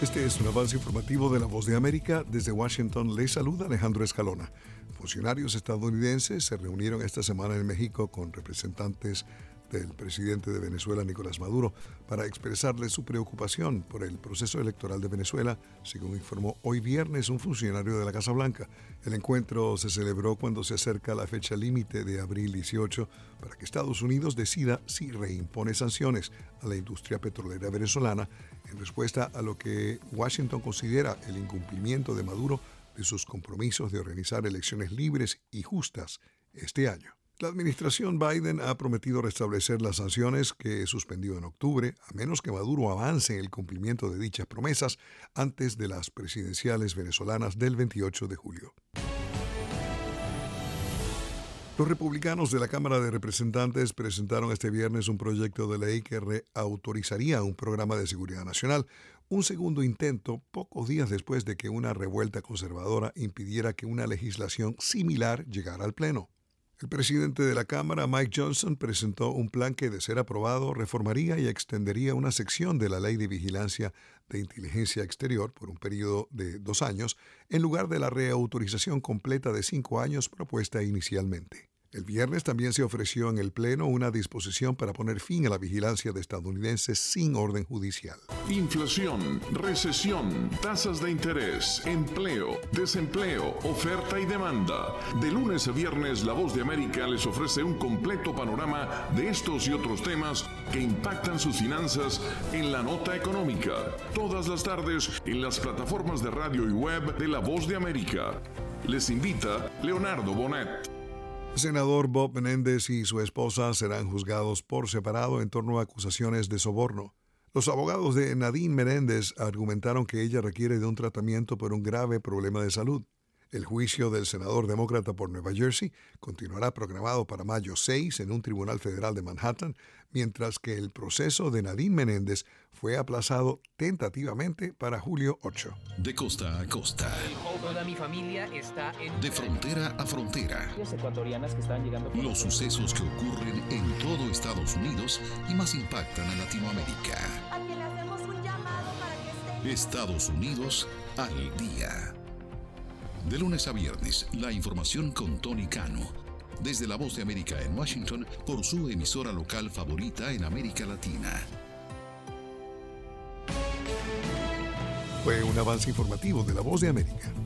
Este es un avance informativo de La Voz de América. Desde Washington les saluda Alejandro Escalona. Funcionarios estadounidenses se reunieron esta semana en México con representantes del presidente de Venezuela, Nicolás Maduro, para expresarle su preocupación por el proceso electoral de Venezuela, según informó hoy viernes un funcionario de la Casa Blanca. El encuentro se celebró cuando se acerca la fecha límite de abril 18 para que Estados Unidos decida si reimpone sanciones a la industria petrolera venezolana en respuesta a lo que Washington considera el incumplimiento de Maduro de sus compromisos de organizar elecciones libres y justas este año. La administración Biden ha prometido restablecer las sanciones que suspendió en octubre, a menos que Maduro avance en el cumplimiento de dichas promesas antes de las presidenciales venezolanas del 28 de julio. Los republicanos de la Cámara de Representantes presentaron este viernes un proyecto de ley que reautorizaría un programa de seguridad nacional, un segundo intento pocos días después de que una revuelta conservadora impidiera que una legislación similar llegara al Pleno. El presidente de la Cámara, Mike Johnson, presentó un plan que, de ser aprobado, reformaría y extendería una sección de la Ley de Vigilancia de Inteligencia Exterior por un periodo de 2 años, en lugar de la reautorización completa de 5 años propuesta inicialmente. El viernes también se ofreció en el Pleno una disposición para poner fin a la vigilancia de estadounidenses sin orden judicial. Inflación, recesión, tasas de interés, empleo, desempleo, oferta y demanda. De lunes a viernes, La Voz de América les ofrece un completo panorama de estos y otros temas que impactan sus finanzas en la nota económica. Todas las tardes en las plataformas de radio y web de La Voz de América. Les invita Leonardo Bonet. El senador Bob Menéndez y su esposa serán juzgados por separado en torno a acusaciones de soborno. Los abogados de Nadine Menéndez argumentaron que ella requiere de un tratamiento por un grave problema de salud. El juicio del senador demócrata por Nueva Jersey continuará programado para mayo 6 en un tribunal federal de Manhattan, mientras que el proceso de Nadine Menéndez fue aplazado tentativamente para julio 8. De costa a costa. Toda mi familia está en... De frontera a frontera. Ecuatorianas que están llegando... Los sucesos que ocurren en todo Estados Unidos y más impactan a Latinoamérica. A quien le hacemos un llamado para que esté... Estados Unidos al día. De lunes a viernes, la información con Tony Cano. Desde La Voz de América en Washington, por su emisora local favorita en América Latina. Fue un avance informativo de La Voz de América.